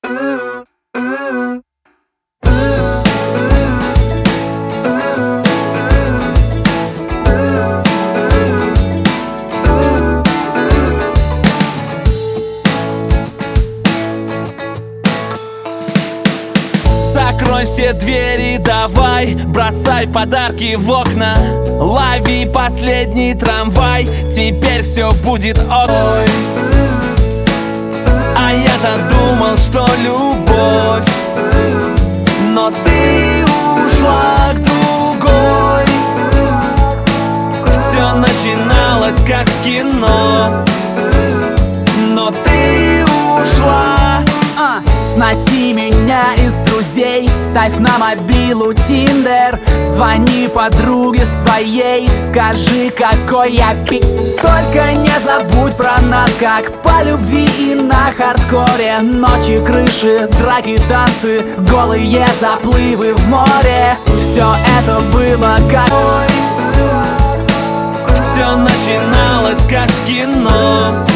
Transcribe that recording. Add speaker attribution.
Speaker 1: Закрой все двери, давай, бросай подарки в окна, лови последний трамвай, теперь все будет ок. А я-то думал, что любовь, но ты ушла к другой. Все начиналось как в кино, но ты ушла.
Speaker 2: Сноси меня из друзей, ставь на мобилу Тиндер, звони подруге своей, скажи, какой я Только не забудь про нас, как по любви и на хардкоре. Ночи, крыши, драки, танцы, голые заплывы в море. Все это было как...
Speaker 1: Все начиналось как в кино,